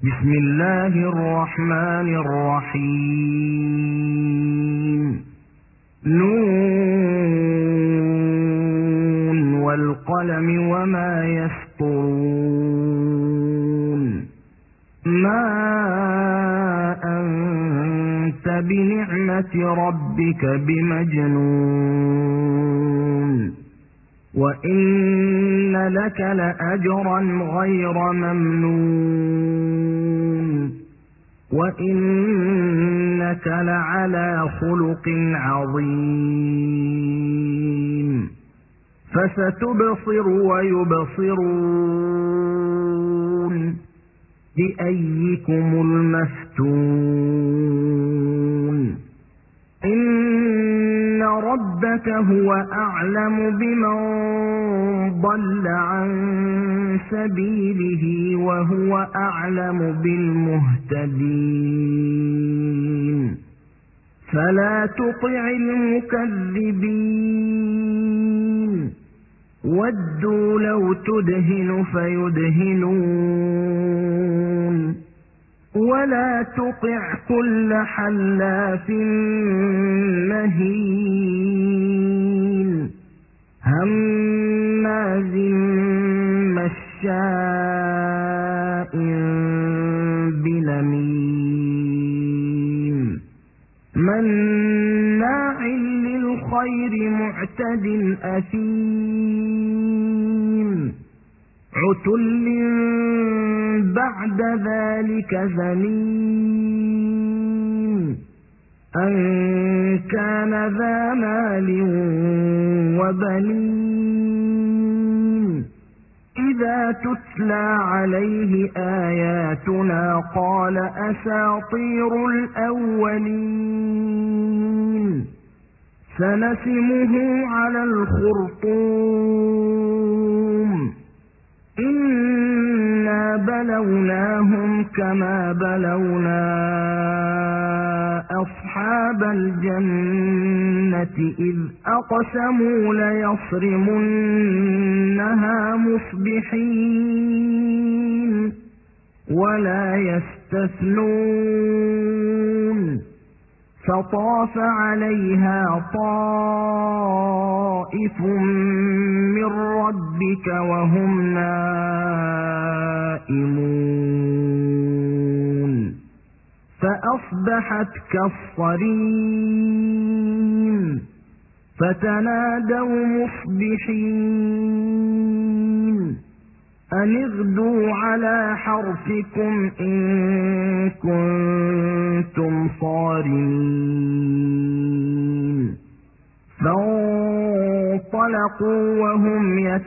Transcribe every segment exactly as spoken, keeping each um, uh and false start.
بسم الله الرحمن الرحيم. نون والقلم وما يسطرون. ما أنت بنعمة ربك بمجنون وإن لك لأجرا غير ممنون وإنك لعلى خلق عظيم. فستبصر ويبصرون بأيكم المفتون. إن ربك هو أعلم بمن ضل عن سبيله وهو أعلم بالمهتدين. فلا تطع المكذبين ودوا لو تدهن فيدهنون ولا تطع كل حلاف مهين هماز مشاء بنميم مناع للخير معتد أثيم عتل بعد ذلك زنيم أن كان ذا مال وبنين إذا تتلى عليه آياتنا قال أساطير الأولين سنسمه على الخرطوم إنا بلوناهم كما بلونا أصحاب الجنة إذ أقسموا ليصرمنها مصبحين ولا يستثنون فطاف عليها طائف من ربك وهم نائمون فأصبحت كالصريم فتنادوا مصبحين أن اغدوا على حرثكم إن كنتم صارمين. فانطلقوا وهم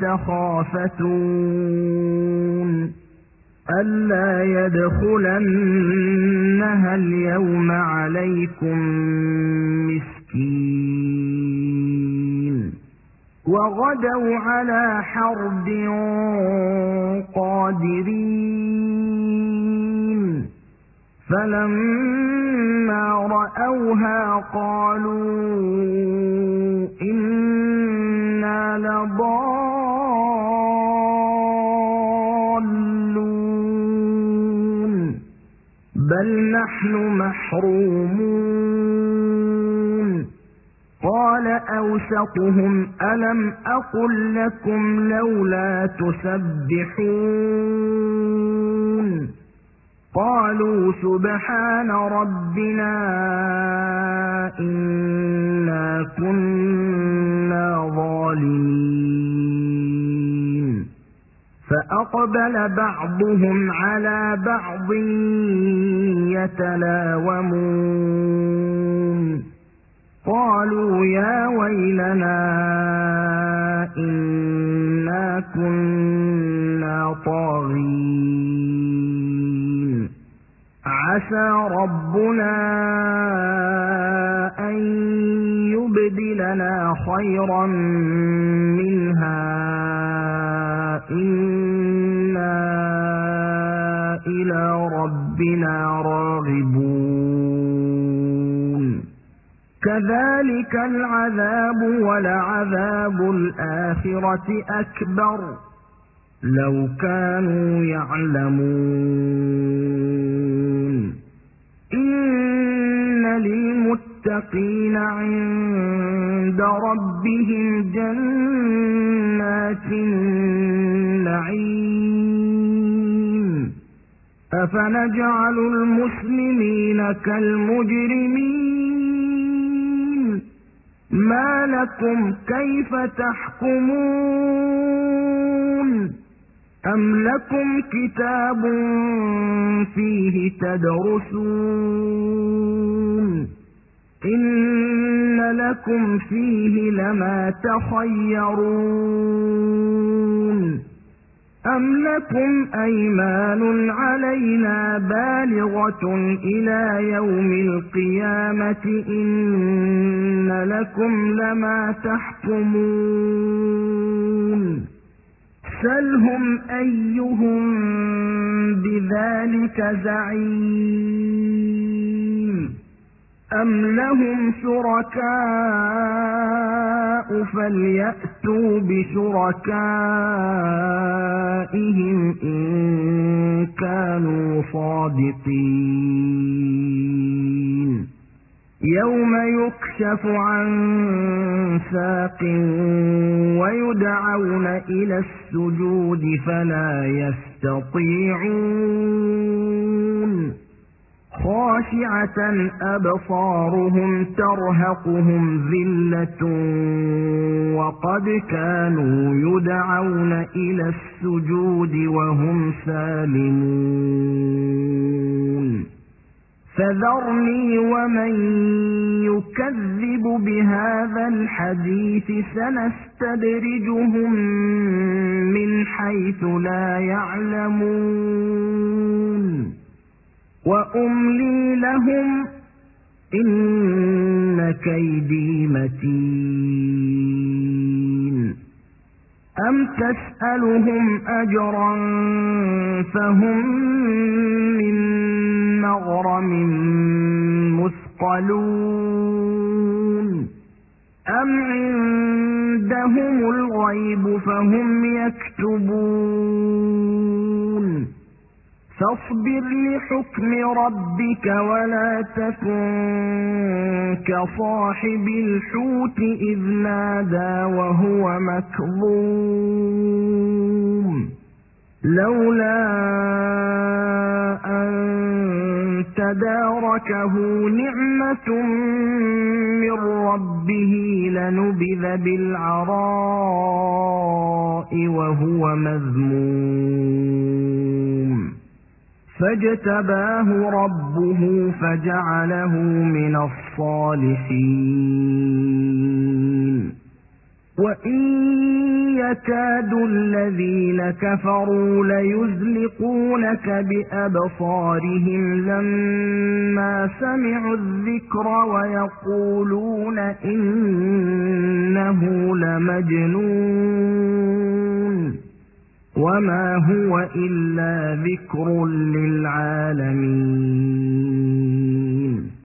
يتخافتون ألا يدخلنها اليوم عليكم مسكين وغدوا على حرد قادرين فلما رأوها قالوا إنا لضالون بل نحن محرومون. قال أوسطهم ألم أقل لكم لولا تسبحون قالوا سبحان ربنا إنا كنا ظالمين. فأقبل بعضهم على بعض يتلاومون قالوا يا ويلنا إنا كنا طاغين عسى ربنا أن يبدلنا خيرا منها إنا إلى ربنا راغبون. كذلك العذاب ولعذاب الآخرة أكبر لو كانوا يعلمون. للمتقين عند ربهم جنات النعيم أفنجعل المسلمين كالمجرمين ما لكم كيف تحكمون أم لكم كتاب فيه تدرسون إن لكم فيه لما تخيرون أم لكم أيمان علينا بالغة إلى يوم القيامة إن لكم لما تحكمون سلهم أيهم بذلك زعيم أم لهم شركاء فليأتوا بشركائهم إن كانوا صادقين يوم يكشف عن ساق ويدعون إلى السجود فلا يستطيعون خاشعة أبصارهم ترهقهم ذلة وقد كانوا يدعون إلى السجود وهم سالمون فذرني ومن يكذب بهذا الحديث سنستدرجهم من حيث لا يعلمون وأملي لهم إن كيدي متين أم تسألهم أجرا فهم من مغرم مثقلون أم عندهم الغيب فهم يكتبون فاصبر لحكم ربك ولا تكن كصاحب الحوت إذ نادى وهو مكظوم لولا أن تداركه نعمة من ربه لنبذ بالعراء وهو مذموم فاجتباه ربه فجعله من الصالحين وإن يكاد الذين كفروا ليزلقونك بأبصارهم لما سمعوا الذكر ويقولون إنه لمجنون وما هو إلا ذكر للعالمين